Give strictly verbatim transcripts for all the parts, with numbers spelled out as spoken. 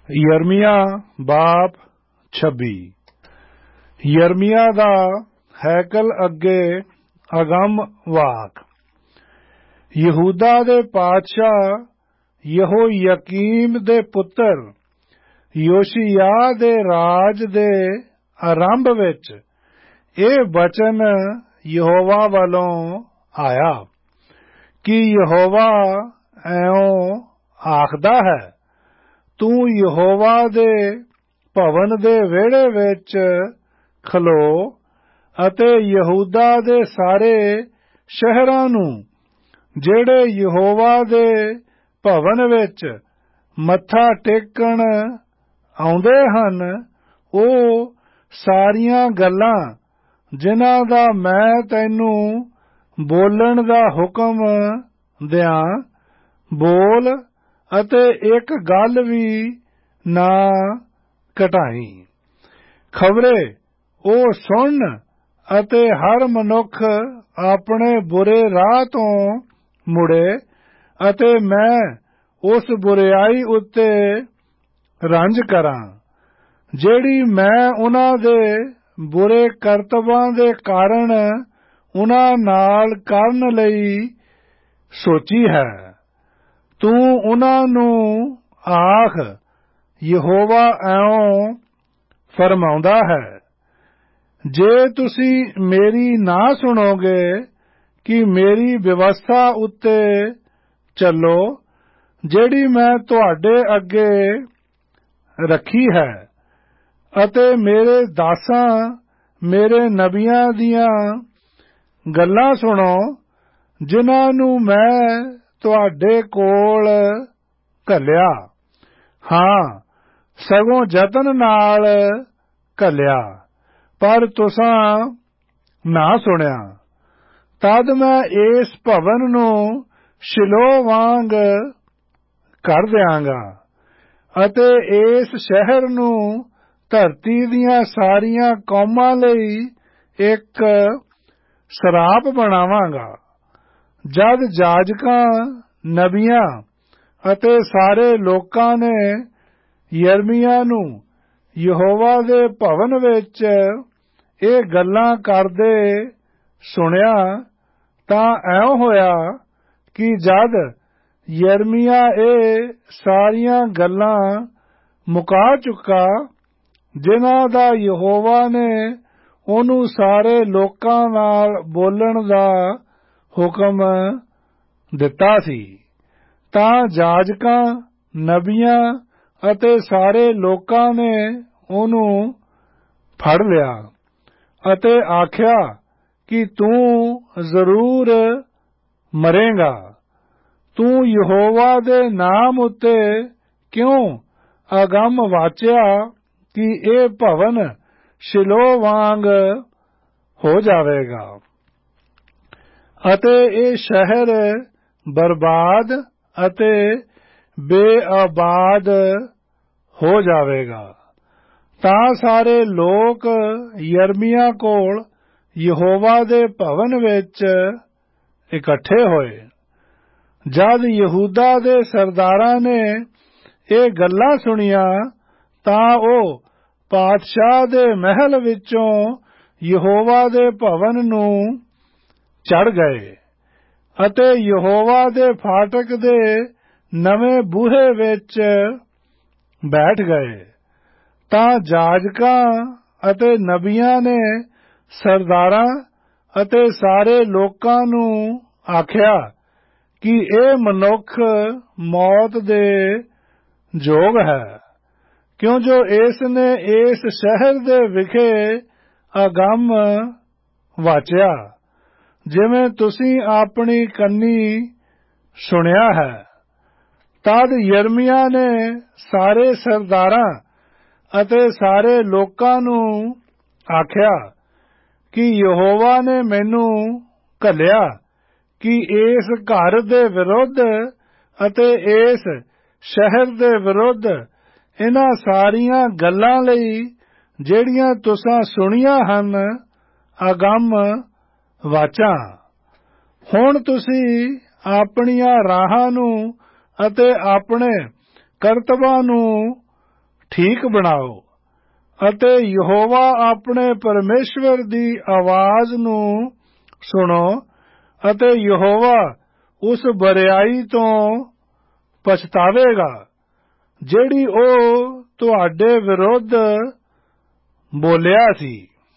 ਯਰਮੀਆ ਬਾਪ ਛੱਬੀ। ਯਰਮੀਆ ਦਾ ਹੈਕਲ ਅੱਗੇ ਅਗੰਮ ਵਾਕ। ਯਹੂਦਾ ਦੇ ਪਾਤਸ਼ਾਹ ਯਹੋਯਕੀਮ ਦੇ ਪੁੱਤਰ ਯੋਸ਼ੀਯਾਹ ਦੇ ਰਾਜ ਦੇ ਆਰੰਭ ਵਿੱਚ ਇਹ ਵਚਨ ਯਹੋਵਾ ਵੱਲੋਂ ਆਇਆ ਕਿ ਯਹੋਵਾ ਐਉਂ ਆਖਦਾ ਹੈ, ਤੂੰ ਯਹੋਵਾ ਦੇ ਭਵਨ ਦੇ ਵਿਹੜੇ ਵਿੱਚ ਖਲੋ ਅਤੇ ਯਹੂਦਾ ਦੇ ਸਾਰੇ ਸ਼ਹਿਰਾਂ ਨੂੰ ਜਿਹੜੇ ਯਹੋਵਾ ਦੇ ਭਵਨ ਵਿੱਚ ਮੱਥਾ ਟੇਕਣ ਆਉਂਦੇ ਹਨ, ਉਹ ਸਾਰੀਆਂ ਗੱਲਾਂ ਜਿਨ੍ਹਾਂ ਦਾ ਮੈਂ ਤੈਨੂੰ ਬੋਲਣ ਦਾ ਹੁਕਮ ਦਿਆਂ ਬੋਲ ਅਤੇ ਇੱਕ ਗੱਲ ਵੀ ਨਾ ਘਟਾਈ। ਖਬਰੇ ਉਹ ਸੁਣਨ ਅਤੇ ਹਰ ਮਨੁੱਖ ਆਪਣੇ ਬੁਰੇ ਰਾਹ ਤੋਂ ਮੁੜੇ ਅਤੇ ਮੈਂ ਉਸ ਬੁਰਿਆਈ ਉੱਤੇ ਰੰਜ ਕਰਾਂ ਜਿਹੜੀ ਮੈਂ ਉਹਨਾਂ ਦੇ ਬੁਰੇ ਕਰਤੱਵਾਂ ਦੇ ਕਾਰਨ ਉਹਨਾਂ ਨਾਲ ਕਰਨ ਲਈ ਸੋਚੀ ਹੈ। ਤੂੰ ਉਹਨਾਂ ਨੂੰ ਆਖ, ਯਹੋਵਾ ਐਉਂ ਫਰਮਾਉਂਦਾ ਹੈ, ਜੇ ਤੁਸੀਂ ਮੇਰੀ ਨਾ ਸੁਣੋਗੇ ਕਿ ਮੇਰੀ ਵਿਵਸਥਾ ਉੱਤੇ ਚੱਲੋ ਜਿਹੜੀ ਮੈਂ ਤੁਹਾਡੇ ਅੱਗੇ ਰੱਖੀ ਹੈ ਅਤੇ ਮੇਰੇ ਦਾਸਾਂ ਮੇਰੇ ਨਬੀਆਂ ਦੀਆਂ ਗੱਲਾਂ ਸੁਣੋ ਜਿਨ੍ਹਾਂ ਨੂੰ ਮੈਂ ਤੁਹਾਡੇ ਕੋਲ ਘੱਲਿਆ, ਹਾਂ ਸਗੋਂ ਯਤਨ ਨਾਲ ਘੱਲਿਆ, ਪਰ ਤੁਸਾਂ ਨਾ ਸੁਣਿਆ, ਤਦ ਮੈਂ ਇਸ ਭਵਨ ਨੂੰ ਸ਼ਿਲੋਹ ਵਾਂਗ ਕਰ ਦਿਆਂਗਾ ਅਤੇ ਇਸ ਸ਼ਹਿਰ ਨੂੰ ਧਰਤੀ ਦੀਆਂ ਸਾਰੀਆਂ ਕੌਮਾਂ ਲਈ ਇੱਕ ਸਰਾਪ ਬਣਾਵਾਂਗਾ। ਜਦ ਜਾਜਕਾਂ, ਨਬੀਆਂ ਅਤੇ ਸਾਰੇ ਲੋਕਾਂ ਨੇ ਯਰਮੀਆ ਨੂੰ ਯਹੋਵਾ ਦੇ ਭਵਨ ਵਿੱਚ ਇਹ ਗੱਲਾਂ ਕਰਦੇ ਸੁਣਿਆ, ਤਾਂ ਐਉਂ ਹੋਇਆ ਕਿ ਜਦ ਯਰਮੀਆ ਇਹ ਸਾਰੀਆਂ ਗੱਲਾਂ ਮੁਕਾ ਚੁੱਕਾ ਜਿਨ੍ਹਾਂ ਦਾ ਯਹੋਵਾ ਨੇ ਉਹਨੂੰ ਸਾਰੇ ਲੋਕਾਂ ਨਾਲ ਬੋਲਣ ਦਾ ਹੁਕਮ ਦਿੱਤਾ ਸੀ, ਤਾਂ ਜਾਜਕਾਂ, ਨਬੀਆਂ ਅਤੇ ਸਾਰੇ ਲੋਕਾਂ ਨੇ ਉਹਨੂੰ ਫੜ ਲਿਆ ਅਤੇ ਆਖਿਆ ਕਿ ਤੂੰ ਜ਼ਰੂਰ ਮਰੇਂਗਾ। ਤੂੰ ਯਹੋਵਾ ਦੇ ਨਾਮ ਉੱਤੇ ਕਿਉਂ ਅਗੰਮ ਵਾਚਿਆ ਕਿ ਇਹ ਭਵਨ ਸ਼ਿਲੋਹ ਵਾਂਗ ਹੋ ਜਾਵੇਗਾ ਅਤੇ ਇਹ ਸ਼ਹਿਰ ਬਰਬਾਦ ਅਤੇ ਬੇਆਬਾਦ ਹੋ ਜਾਵੇਗਾ। ਤਾਂ ਸਾਰੇ ਲੋਕ ਯਰਮੀਆ ਕੋਲ ਯਹੋਵਾ ਦੇ ਭਵਨ ਵਿੱਚ ਇਕੱਠੇ ਹੋਏ। ਜਦ ਯਹੂਦਾ ਦੇ ਸਰਦਾਰਾਂ ਨੇ ਇਹ ਗੱਲਾਂ ਸੁਣੀਆਂ ਤਾਂ ਉਹ ਪਾਤਸ਼ਾਹ ਦੇ ਮਹਿਲ ਵਿੱਚੋਂ ਯਹੋਵਾ ਦੇ ਭਵਨ ਨੂੰ ਚੜ੍ਹ ਗਏ ਅਤੇ ਯਹੋਵਾ ਦੇ ਫਾਟਕ ਦੇ ਨਵੇਂ ਬੂਹੇ ਵਿੱਚ ਬੈਠ ਗਏ। ਤਾਂ ਜਾਜਕਾਂ ਅਤੇ ਨਬੀਆਂ ਨੇ ਸਰਦਾਰਾਂ ਅਤੇ ਸਾਰੇ ਲੋਕਾਂ ਨੂੰ ਆਖਿਆ ਕਿ ਇਹ ਮਨੁੱਖ ਮੌਤ ਦੇ ਯੋਗ ਹੈ, ਕਿਉਂ ਜੋ ਇਸ ਨੇ ਇਸ ਸ਼ਹਿਰ ਦੇ ਵਿਖੇ ਅਗੰਮ ਵਾਚਿਆ ਜਿਵੇਂ ਤੁਸੀਂ ਆਪਣੀ ਕੰਨੀ ਸੁਣਿਆ ਹੈ। ਤਦ ਯਰਮੀਆ ਨੇ ਸਾਰੇ ਸਰਦਾਰਾਂ ਅਤੇ ਸਾਰੇ ਲੋਕਾਂ ਨੂੰ ਆਖਿਆ ਕਿ ਯਹੋਵਾ ਨੇ ਮੈਨੂੰ ਘੱਲਿਆ ਕਿ ਇਸ ਘਰ ਦੇ ਵਿਰੁੱਧ ਅਤੇ ਇਸ ਸ਼ਹਿਰ ਦੇ ਵਿਰੁੱਧ ਇਹਨਾਂ ਸਾਰੀਆਂ ਗੱਲਾਂ ਲਈ ਜਿਹੜੀਆਂ ਤੁਸਾਂ ਸੁਣੀਆਂ ਹਨ ਅਗੰਮ ਵਾਚਾਂ। ਹੁਣ ਤੁਸੀਂ ਆਪਣੀਆਂ ਰਾਹਾਂ ਨੂੰ ਅਤੇ ਆਪਣੇ ਕਰਤੱਵਾਂ ਨੂੰ ਠੀਕ ਬਣਾਓ ਅਤੇ ਯਹੋਵਾ ਆਪਣੇ ਪਰਮੇਸ਼ਵਰ ਦੀ ਆਵਾਜ਼ ਨੂੰ ਸੁਣੋ ਅਤੇ ਯਹੋਵਾ ਉਸ ਬੁਰਾਈ ਤੋਂ ਪਛਤਾਵੇਗਾ ਜਿਹੜੀ ਉਹ ਤੁਹਾਡੇ ਵਿਰੁੱਧ ਬੋਲਿਆ ਸੀ।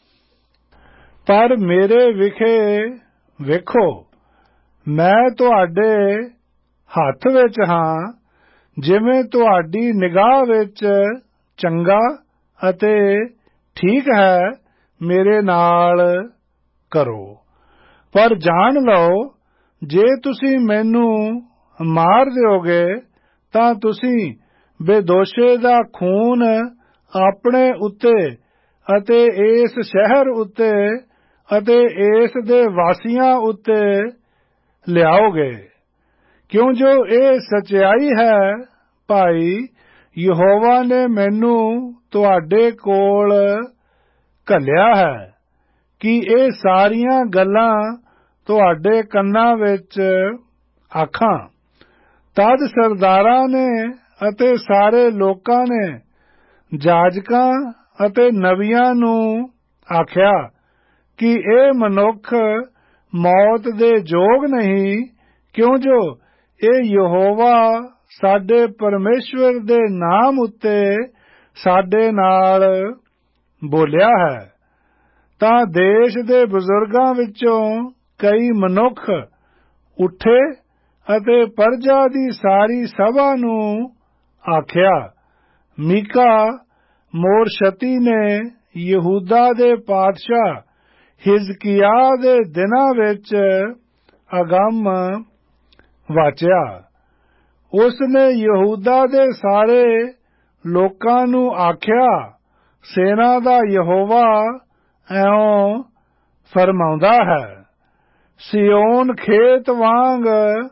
ਪਰ ਮੇਰੇ ਵਿਖੇ ਵੇਖੋ, ਮੈਂ ਤੁਹਾਡੇ ਹੱਥ ਵਿੱਚ ਹਾਂ, ਜਿਵੇਂ ਤੁਹਾਡੀ ਨਿਗਾਹ ਵਿੱਚ ਚੰਗਾ ਅਤੇ ਠੀਕ ਹੈ ਮੇਰੇ ਨਾਲ ਕਰੋ। ਪਰ ਜਾਣ ਲਓ, ਜੇ ਤੁਸੀਂ ਮੈਨੂੰ ਮਾਰ ਦਿਓਗੇ ਤਾਂ ਤੁਸੀਂ ਬੇਦੋਸ਼ੇ ਦਾ ਖੂਨ ਆਪਣੇ ਉੱਤੇ ਅਤੇ ਇਸ ਸ਼ਹਿਰ ਉੱਤੇ ਅਤੇ ਇਸ ਦੇ ਵਾਸੀਆਂ ਉੱਤੇ ਲਿਆਓਗੇ, ਕਿਉਂ ਜੋ ਇਹ ਸੱਚਾਈ ਹੈ। ਭਾਈ ਯਹੋਵਾ ਨੇ ਮੈਨੂੰ ਤੁਹਾਡੇ ਕੋਲ ਘੱਲਿਆ ਹੈ ਕਿ ਇਹ ਸਾਰੀਆਂ ਗੱਲਾਂ ਤੁਹਾਡੇ ਕੰਨਾਂ ਵਿੱਚ ਆਖਾਂ। ਤਦ ਸਰਦਾਰਾਂ ਨੇ ਅਤੇ ਸਾਰੇ ਲੋਕਾਂ ਨੇ ਜਾਜਕਾਂ ਅਤੇ ਨਬੀਆਂ ਨੂੰ ਆਖਿਆ ਕਿ ਇਹ ਮਨੁੱਖ ਮੌਤ ਦੇ ਯੋਗ ਨਹੀਂ, ਕਿਉਂ ਜੋ ਇਹ ਯਹੋਵਾ ਸਾਡੇ ਪਰਮੇਸ਼ਵਰ ਦੇ ਨਾਮ ਉੱਤੇ ਸਾਡੇ ਨਾਲ ਬੋਲਿਆ ਹੈ। ਤਾਂ ਦੇਸ਼ ਦੇ ਬਜ਼ੁਰਗਾਂ ਵਿੱਚੋਂ ਕਈ ਮਨੁੱਖ ਉੱਠੇ ਅਤੇ ਪਰਜਾ ਦੀ ਸਾਰੀ ਸਭਾ ਨੂੰ ਆਖਿਆ, ਮੀਕਾ ਮੋਰਸ਼ਤੀ ਨੇ ਯਹੂਦਾ ਦੇ ਪਾਤਸ਼ਾਹ ਹਿਜ਼ਕੀਯਾਹ ਦੇ ਦਿਨਾਂ ਵਿੱਚ ਅਗੰਮ ਵਾਚਿਆ। ਉਸ ਨੇ ਯਹੂਦਾ ਦੇ ਸਾਰੇ ਲੋਕਾਂ ਨੂੰ ਆਖਿਆ, ਸੈਨਾ ਦਾ ਯਹੋਵਾ ਇਉਂ ਫਰਮਾਉਂਦਾ ਹੈ, ਸਿਯੋਨ ਖੇਤ ਵਾਂਗ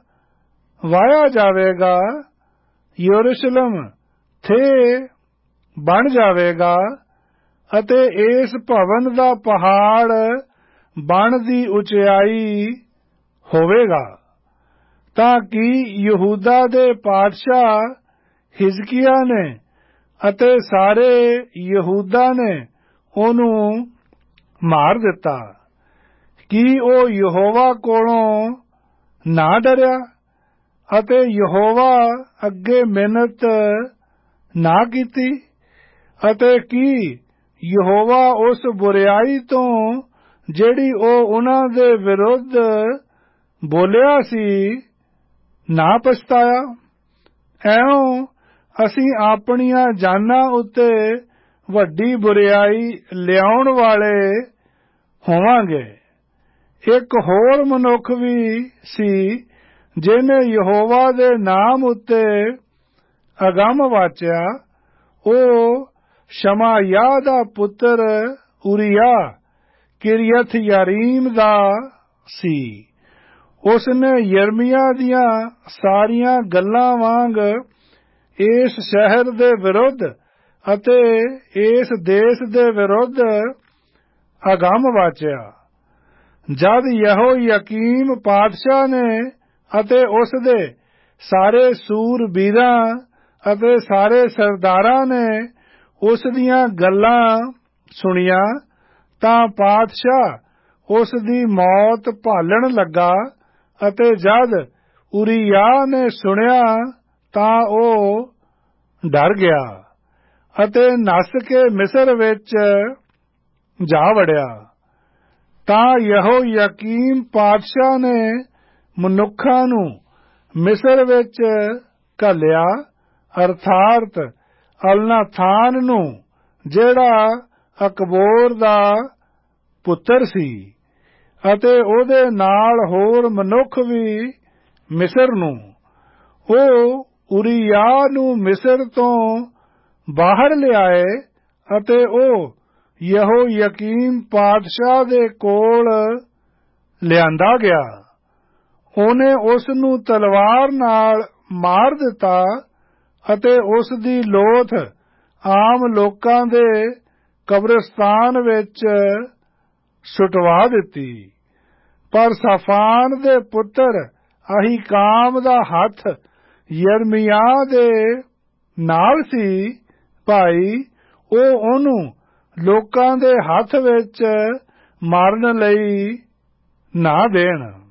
ਵਾਇਆ ਜਾਵੇਗਾ, ਯਰੂਸ਼ਲਮ ਥੇ ਬਣ ਜਾਵੇਗਾ ਅਤੇ ਇਸ ਭਵਨ ਦਾ ਪਹਾੜ ਬਣ ਦੀ ਉਚਾਈ ਹੋਵੇਗਾ, ਤਾਂ ਕਿ ਯਹੂਦਾ ਦੇ ਪਾਤਸ਼ਾਹ ਹਿਜ਼ਕੀਯਾਹ ਨੇ ਅਤੇ ਸਾਰੇ ਯਹੂਦਾ ਨੇ ਉਹਨੂੰ ਮਾਰ ਦਿੱਤਾ। ਕੀ ਉਹ ਯਹੋਵਾ ਕੋਲੋਂ ਨਾ ਡਰਿਆ ਅਤੇ ਯਹੋਵਾ ਅੱਗੇ ਮਿੰਨਤ ਨਾ ਕੀਤੀ? ਅਤੇ ਕੀ ਯਹੋਵਾ ਉਸ ਬੁਰਾਈ ਤੋਂ ਜਿਹੜੀ ਉਹ ਉਹਨਾਂ ਦੇ ਵਿਰੁੱਧ ਬੋਲਿਆ ਸੀ ਨਾ ਪਛਤਾਇਆ? ਐਉਂ ਅਸੀਂ ਆਪਣੀਆਂ ਜਾਨਾਂ ਉੱਤੇ ਵੱਡੀ ਬੁਰਾਈ ਲਿਆਉਣ ਵਾਲੇ ਹੋਵਾਂਗੇ। ਇੱਕ ਹੋਰ ਮਨੁੱਖ ਵੀ ਸੀ ਜਿਹਨੇ ਯਹੋਵਾ ਦੇ ਨਾਮ ਉੱਤੇ ਅਗੰਮ ਵਾਚਿਆ। ਉਹ ਸ਼ਮਾਯਾਹ ਦਾ ਪੁੱਤਰ ਉਰੀਯਾਹ ਕਿਰਯਥ ਯਾਰੀਮ ਦਾ ਸੀ। ਉਸ ਨੇ ਯਰਮੀਆ ਦੀਆਂ ਸਾਰੀਆਂ ਗੱਲਾਂ ਵਾਂਗ ਇਸ ਸ਼ਹਿਰ ਦੇ ਵਿਰੁੱਧ ਅਤੇ ਇਸ ਦੇਸ਼ ਦੇ ਵਿਰੁੱਧ ਅਗੰਮ ਵਾਚਿਆ। ਜਦ ਯਹੋਯਾਕੀਮ ਪਾਤਸ਼ਾਹ ਨੇ ਅਤੇ ਉਸ ਦੇ ਸਾਰੇ ਸੂਰਬੀਰਾਂ ਅਤੇ ਸਾਰੇ ਸਰਦਾਰਾਂ ਨੇ ਉਸ ਦੀਆਂ ਗੱਲਾਂ ਸੁਣੀਆਂ, ਤਾਂ ਪਾਤਸ਼ਾਹ ਉਸ ਦੀ ਮੌਤ ਭਾਲਣ ਲੱਗਾ। ਅਤੇ ਜਦ ਉਰੀਯਾਹ ਨੇ ਸੁਣਿਆ ਤਾਂ ਉਹ ਡਰ ਗਿਆ ਅਤੇ ਨੱਸ ਕੇ ਮਿਸਰ ਵਿੱਚ ਜਾ ਵੜਿਆ। ਤਾਂ ਯਹੋਯਾਕੀਮ ਪਾਤਸ਼ਾਹ ਨੇ ਮਨੁੱਖਾਂ ਨੂੰ ਮਿਸਰ ਵਿੱਚ ਘੱਲਿਆ, ਅਰਥਾਤ ਅਲਨਾਥਾਨ ਨੂੰ ਜਿਹੜਾ ਅਕਬੋਰ ਦਾ ਪੁੱਤਰ ਸੀ, ਅਤੇ ਉਹਦੇ ਨਾਲ ਹੋਰ ਮਨੁੱਖ ਵੀ ਮਿਸਰ ਨੂੰ। ਉਹ ਉਰੀਯਾਹ ਨੂੰ ਮਿਸਰ ਤੋਂ ਬਾਹਰ ਲਿਆਏ ਅਤੇ ਉਹ ਯਹੋਯਾਕੀਮ ਪਾਤਸ਼ਾਹ ਦੇ ਕੋਲ ਲਿਆਂਦਾ ਗਿਆ। ਉਹਨੇ ਉਸ ਨੂੰ ਤਲਵਾਰ ਨਾਲ ਮਾਰ ਦਿੱਤਾ ਅਤੇ ਉਸ ਦੀ ਲੋਥ ਆਮ ਲੋਕਾਂ ਦੇ ਕਬਰਸਤਾਨ ਵਿੱਚ ਸੁਟਵਾ ਦਿੱਤੀ। ਪਰ ਸਾਫਾਨ ਦੇ ਪੁੱਤਰ ਅਹੀਕਾਮ ਦਾ ਹੱਥ ਯਰਮੀਆ ਦੇ ਨਾਲ ਸੀ, ਭਾਈ ਉਹ ਉਹਨੂੰ ਲੋਕਾਂ ਦੇ ਹੱਥ ਵਿੱਚ ਮਾਰਨ ਲਈ ਨਾ ਦੇਣ।